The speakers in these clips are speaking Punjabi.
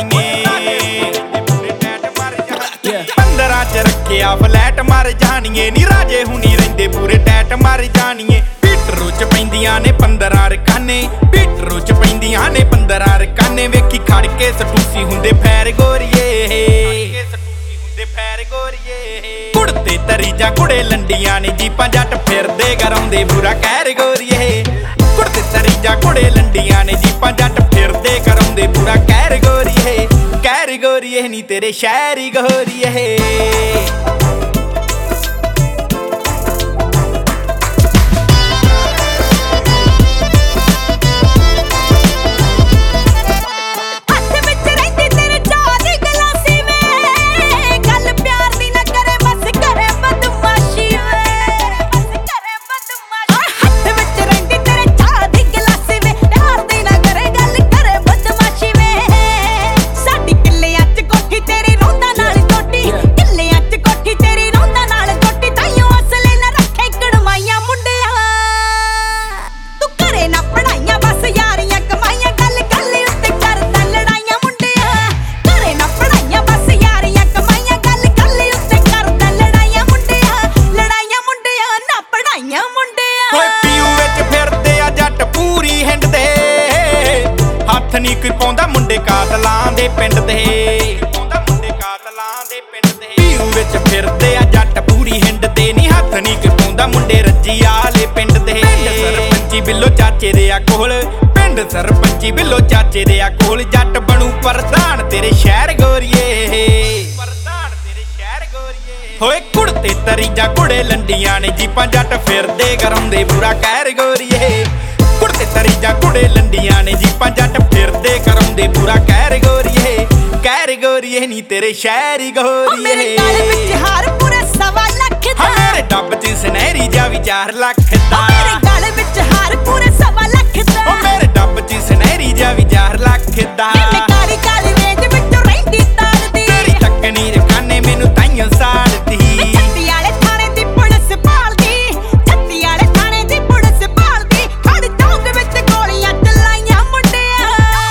ਜਾਣੀਏ 15 ਚ ਰੱਖਿਆ ਫਲੈਟ ਮਰ ਜਾਣੀਏ ਨੀ ਰਾਜੇ ਹੁਣੀ ਰਹਿੰਦੇ ਪੂਰੇ ਟੈਟ ਮਰ ਜਾਣੀਏ ਪੀਟਰੂ ਚ ਪੈਂਦੀਆਂ ਨੇ 15 ਰਕਾਨੇ ਪੀਟਰੂ ਚ ਪੈਂਦੀਆਂ ਨੇ 15 ਰਕਾਨੇ ਵੇਖੀ ਖੜ ਕੇ ਸਟੂਸੀ ਹੁੰਦੇ ਫੈਰ ਗੋਰੀਏ ਕੁੜਤੇ ਤਰੀ ਜਾਂ ਕੁੜੇ ਲੰਡੀਆਂ ਨੇ ਜੀਪਾਂ ਜੱਟ ਫਿਰਦੇ ਗਰਾਉਂਦੇ ਬੁਰਾ ਕਹਿਰ ਗੋਰੀਏ ਕੁੜਤੇ ਤਰੀ ਜਾਂ ਕੁੜੇ ਲੰਡੀਆਂ ਨੇ ਜੀਪਾਂ ਜੱਟ ਫਿਰਦੇ ਕਰਾਉਂਦੇ ਬੁਰਾ ਕਹਿਰ ਗੋਰੀਏ ਨੀ ਤੇਰੇ ਸ਼ਹਿਰੀ ਗੋਰੀਏ ਨੀ ਕੋਈ ਪਾਉਂਦਾ ਮੁੰਡੇ ਕਾਤਲਾਂ ਦੇ ਪਿੰਡ ਦੇ ਪੀਊ ਵਿੱਚ ਫਿਰਦੇ ਆ ਜੱਟ ਪੂਰੀ ਹਿੰਡ ਦੇ ਨੀ ਹੱਥ ਨੀ ਕੋਈ ਪਾਉਂਦਾ ਮੁੰਡੇ ਰੱਜੀ ਆਲੇ ਪਿੰਡ ਦੇ ਸਰਪੰਚੀ ਬਿੱਲੋ ਚਾਚੇ ਦੇ ਆ ਕੋਲ ਪਿੰਡ ਸਰਪੰਚੀ ਬਿੱਲੋ ਚਾਚੇ ਦੇ ਆ ਕੋਲ ਜੱਟ ਬਣੂ ਪ੍ਰਧਾਨ ਤੇਰੇ ਸ਼ਹਿਰ ਗੋਰੀਏ ਹੋਏ ਕੁੜਤੇ ਤਰੀ ਜਾਂ ਕੁੜੇ ਲੰਡੀਆਂ ਨੇ ਜੀਪਾਂ ਜੱਟ ਫਿਰਦੇ ਕਰਾਉਂਦੇ ਬੁਰਾ ਕਹਿਰ ਗੋਰੀਏ ਕੁੜਤੇ ਤਰੀ ਜਾਂ ਕੁੜੇ ਲੰਡੀਆਂ ਨੇ ਜੀਪਾਂ ਜੱਟ ਫਿਰਦੇ ਕਰਾਉਂਦੇ ਬੁਰਾ ਕਹਿਰ ਗੋਰੀਏ ਨੀ ਤੇਰੇ ਸ਼ਹਿਰੀ ਗੋਰੀਏ ਮੇਰੇ ਗਲ ਵਿੱਚ ਹਾਰ ਪੂਰੇ 1.25 ਲੱਖ ਦਾ ਮੇਰੇ ਡੱਬ ਚ ਸੁਨਹਿਰੀ ਜਾ ਵੀ 4 ਲੱਖ ਦਾ ਮੇਰੇ ਗਲ ਵਿੱਚ ਹਾਰ ਪੂਰੇ 1.25 ਲੱਖ ਦਾ ਮੇਰੇ ਡੱਬ ਚ ਸੁਨਹਿਰੀ ਜਾ ਵੀ 4 ਲੱਖ ਦਾ ਮੈਂ ਕਾਲੀ ਕਾਲੀ ਰੇਂਜ ਵਿੱਚੋਂ ਰਹਿੰਦੀ ਤਾਲਦੀ ਤੇਰੀ ਚੱਕਣੀ ਰਕਾਨੇ ਮੈਨੂੰ ਤਾਈਆਂ ਸਾੜਦੀ ਛੱਤੀ ਵਾਲੇ ਥਾਣੇ ਦੀ ਪੁਲਿਸ ਭਾਲਦੀ ਛੱਤੀ ਵਾਲੇ ਥਾਣੇ ਦੀ ਪੁਲਿਸ ਭਾਲਦੀ ਖੜ ਚੌਂਕ ਵਿੱਚ ਗੋਲੀਆਂ ਚਲਾਈਆਂ ਮੁੰਡਿਆਂ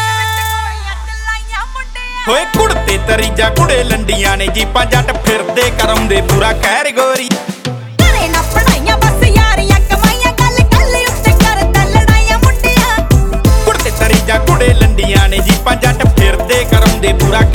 ਹੋਏ ਕੁੜਤੇ ਤਰੀ ਜਾਂ ਕੁੜੇ ਲੰਡੀਆਂ ਨੇ ਜੀਪਾਂ ਜੱਟ ਫਿਰਦੇ ਕਰਾਉਂਦੇ ਬੁਰਾ ਕਹਿਰ ਗੋਰੀ ਘਰੇ ਨਾ ਪੜਾਈਆਂ ਬਸ ਯਾਰੀਆਂ ਕਮਾਈਆਂ ਗੱਲ ਉੱਤੇ ਕਰਦਾ ਲੜਾਈਆਂ ਮੁੰਡਿਆਂ ਕੁੜਤੇ ਤਰੀ ਜਾਂ ਕੁੜੇ ਲੰਡੀਆਂ ਨੇ ਜੀਪਾਂ ਜੱਟ ਫਿਰਦੇ ਕਰਾਉਂਦੇ ਬੁਰਾ